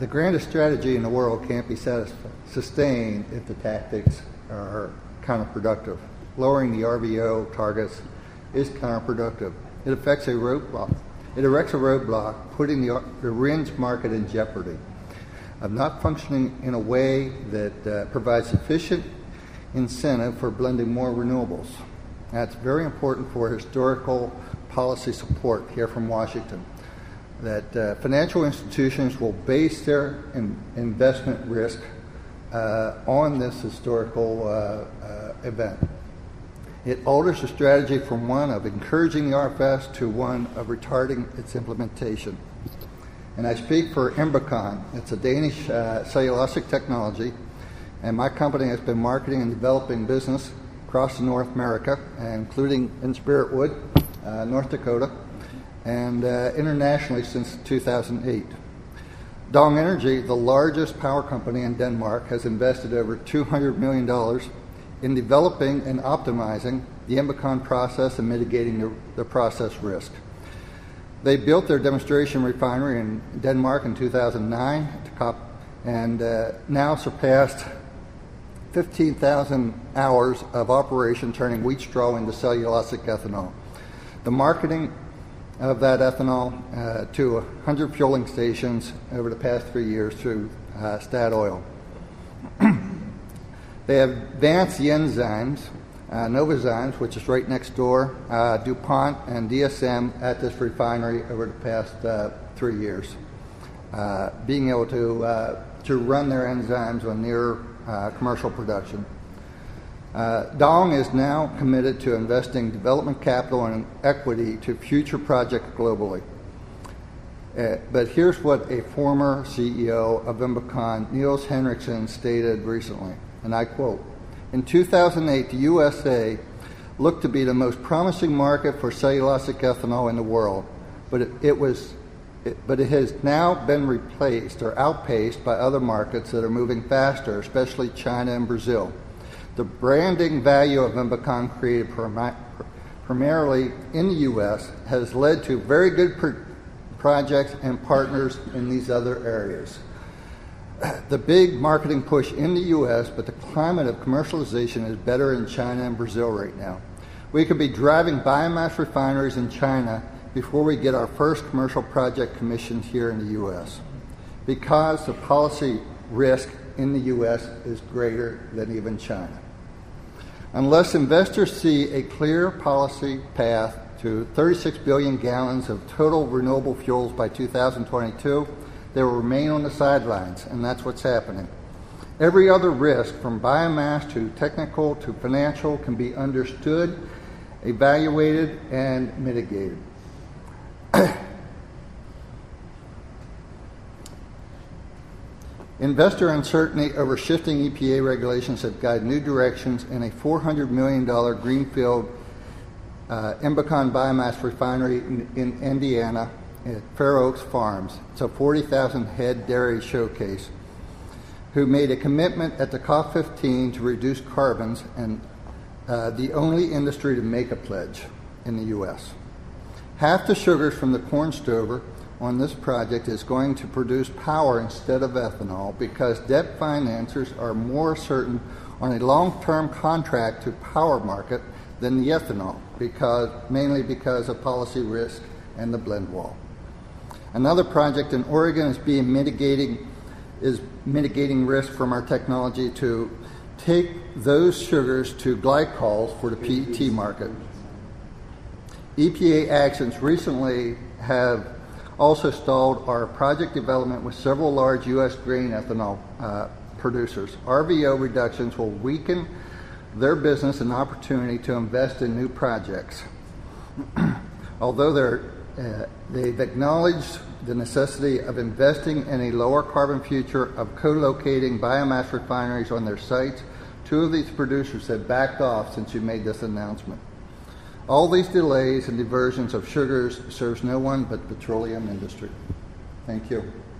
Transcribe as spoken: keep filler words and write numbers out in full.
The grandest strategy in the world can't be sustained if the tactics are counterproductive. Lowering the R V O targets is counterproductive. It affects a roadblock. It erects a roadblock, putting the, the R I Ns market in jeopardy of not functioning in a way that uh, provides sufficient incentive for blending more renewables. That's very important for historical policy support here from Washington, that uh, financial institutions will base their in, investment risk uh, on this historical uh, uh, event. It alters the strategy from one of encouraging the R F S to one of retarding its implementation. And I speak for Embecon. It's a Danish uh, cellulosic technology, and my company has been marketing and developing business across North America, including in Spiritwood, uh, North Dakota, and uh, internationally since two thousand eight. Dong Energy, the largest power company in Denmark, has invested over two hundred million dollars in developing and optimizing the Embecon process and mitigating the, the process risk. They built their demonstration refinery in Denmark in two thousand nine and uh, now surpassed fifteen thousand hours of operation turning wheat straw into cellulosic ethanol. The marketing of that ethanol uh, to one hundred fueling stations over the past three years through uh, Statoil. They have advanced the enzymes, uh, Novozymes, which is right next door, uh, DuPont and D S M at this refinery over the past uh, three years, uh, being able to uh, to run their enzymes on near uh, commercial production. Uh, Dong is now committed to investing development capital and equity to future projects globally. Uh, but here's what a former C E O of Embecon, Niels Henriksen, stated recently, and I quote, "In two thousand eight, the U S A looked to be the most promising market for cellulosic ethanol in the world, but it, it was, it, but it has now been replaced or outpaced by other markets that are moving faster, especially China and Brazil. The branding value of Embecon, created prim- primarily in the U S, has led to very good pr- projects and partners in these other areas. The big marketing push in the U S, but the climate of commercialization is better in China and Brazil right now. We could be driving biomass refineries in China before we get our first commercial project commissioned here in the U S, because the policy risk in the U S is greater than even China. Unless investors see a clear policy path to thirty-six billion gallons of total renewable fuels by two thousand twenty-two, they will remain on the sidelines, and that's what's happening. Every other risk, from biomass to technical to financial, can be understood, evaluated, and mitigated. Investor uncertainty over shifting E P A regulations have guided new directions in a four hundred million dollars greenfield uh, Embecon biomass refinery in, in Indiana at Fair Oaks Farms. It's a forty thousand head dairy showcase, who made a commitment at the COP fifteen to reduce carbons, and uh, the only industry to make a pledge in the U S. Half the sugars from the corn stover on this project is going to produce power instead of ethanol, because debt financiers are more certain on a long-term contract to power market than the ethanol, because mainly because of policy risk and the blend wall. Another project in Oregon is being mitigating is mitigating risk from our technology to take those sugars to glycols for the P E T market. E P A actions recently have also stalled our project development with several large U S grain ethanol uh, producers. R V O reductions will weaken their business and opportunity to invest in new projects. Although they're, uh, they've acknowledged the necessity of investing in a lower carbon future of co-locating biomass refineries on their sites, two of these producers have backed off since you made this announcement. All these delays and diversions of sugars serves no one but the petroleum industry. Thank you.